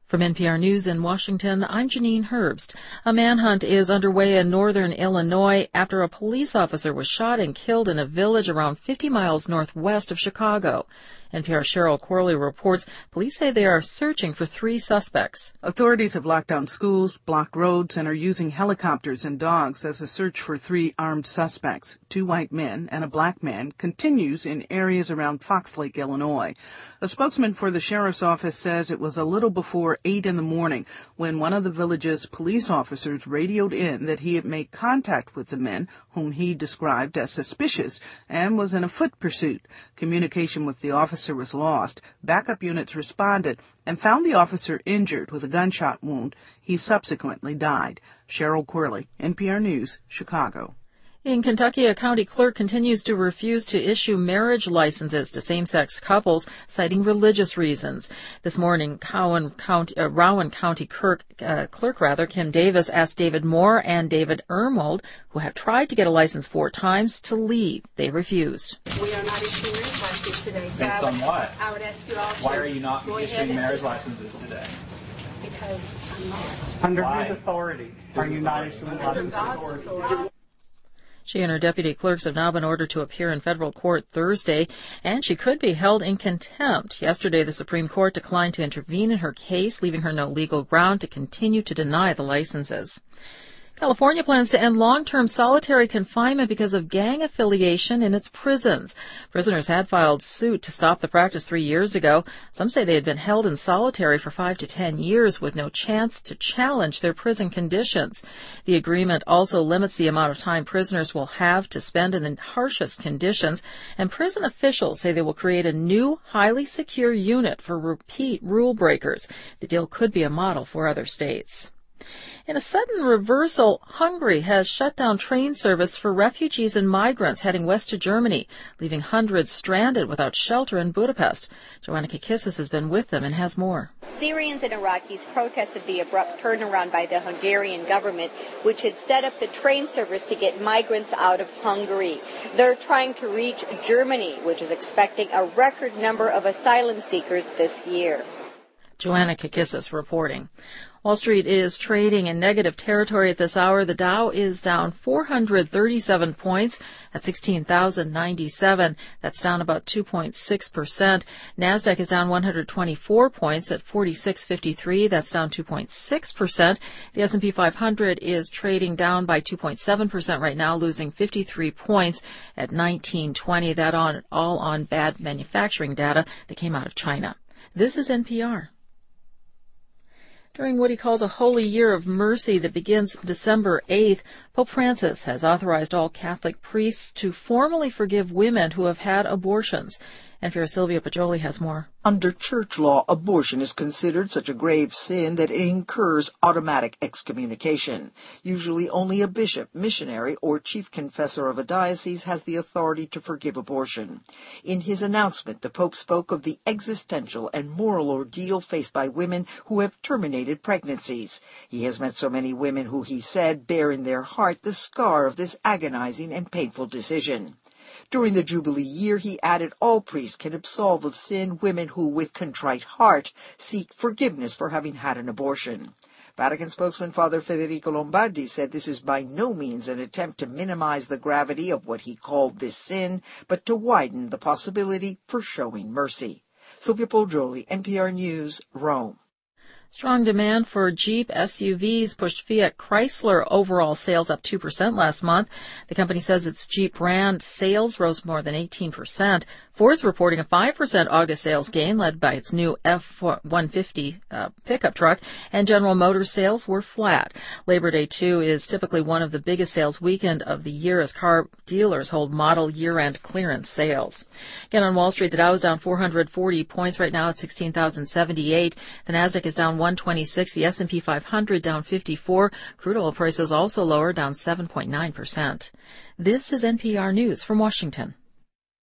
From NPR News in Washington, I'm Janine Herbst. A manhunt is underway in northern Illinois after a police officer was shot and killed in a village around 50 miles northwest of Chicago. NPR's Cheryl Corley reports police say they are searching for 3 suspects. Authorities have locked down schools, blocked roads, and are using helicopters and dogs as a search for 3 armed suspects. 2 white men and a black man continues in areas around Fox Lake, Illinois. A spokesman for the sheriff's office says it was a little before 8 in the morning when one of the village's police officers radioed in that he had made contact with the men, whom he described as suspicious, and was in a foot pursuit. Communication with the officer was lost. Backup units responded and found the officer injured with a gunshot wound. He subsequently died. Cheryl Corley, NPR News, Chicago. In Kentucky, a county clerk continues to refuse to issue marriage licenses to same-sex couples, citing religious reasons. This morning, Rowan County clerk Kim Davis asked David Moore and David Ermold, who have tried to get a license 4 times, to leave. They refused. We are not issuing marriage licenses today. So Based on what? I would ask you all to Why are you not issuing marriage leave. licenses today? Because I'm not. Under Why? whose authority are you not issuing Under licenses? God's authority. She and her deputy clerks have now been ordered to appear in federal court Thursday, and she could be held in contempt. Yesterday, the Supreme Court declined to intervene in her case, leaving her no legal ground to continue to deny the licenses. California plans to end long-term solitary confinement because of gang affiliation in its prisons. Prisoners had filed suit to stop the practice 3 years ago. Some say they had been held in solitary for 5 to 10 years with no chance to challenge their prison conditions. The agreement also limits the amount of time prisoners will have to spend in the harshest conditions, and prison officials say they will create a new, highly secure unit for repeat rule breakers. The deal could be a model for other states. In a sudden reversal, Hungary has shut down train service for refugees and migrants heading west to Germany, leaving hundreds stranded without shelter in Budapest. Joanna Kakissis has been with them and has more. Syrians and Iraqis protested the abrupt turnaround by the Hungarian government, which had set up the train service to get migrants out of Hungary. They're trying to reach Germany, which is expecting a record number of asylum seekers this year. Joanna Kakissis reporting. Wall Street is trading in negative territory at this hour. The Dow is down 437 points at 16,097. That's down about 2.6%. NASDAQ is down 124 points at 4653. That's down 2.6%. The S&P 500 is trading down by 2.7% right now, losing 53 points at 1920. That all on bad manufacturing data that came out of China. This is NPR. During what he calls a holy year of mercy that begins December 8th, Pope Francis has authorized all Catholic priests to formally forgive women who have had abortions. NPR's Sylvia Poggioli has more. Under church law, abortion is considered such a grave sin that it incurs automatic excommunication. Usually only a bishop, missionary, or chief confessor of a diocese has the authority to forgive abortion. In his announcement, the Pope spoke of the existential and moral ordeal faced by women who have terminated pregnancies. He has met so many women who, he said, bear in their heart the scar of this agonizing and painful decision. During the Jubilee year, he added, all priests can absolve of sin women who, with contrite heart, seek forgiveness for having had an abortion. Vatican spokesman Father Federico Lombardi said this is by no means an attempt to minimize the gravity of what he called this sin, but to widen the possibility for showing mercy. Sylvia Poggioli, NPR News, Rome. Strong demand for Jeep SUVs pushed Fiat Chrysler overall sales up 2% last month. The company says its Jeep brand sales rose more than 18%. Ford's reporting a 5% August sales gain led by its new F-150 pickup truck, and General Motors sales were flat. Labor Day, too, is typically one of the biggest sales weekend of the year as car dealers hold model year-end clearance sales. Again, on Wall Street, the Dow is down 440 points right now at 16,078. The Nasdaq is down 126. The S&P 500 down 54. Crude oil prices also lower, down 7.9%. This is NPR News from Washington.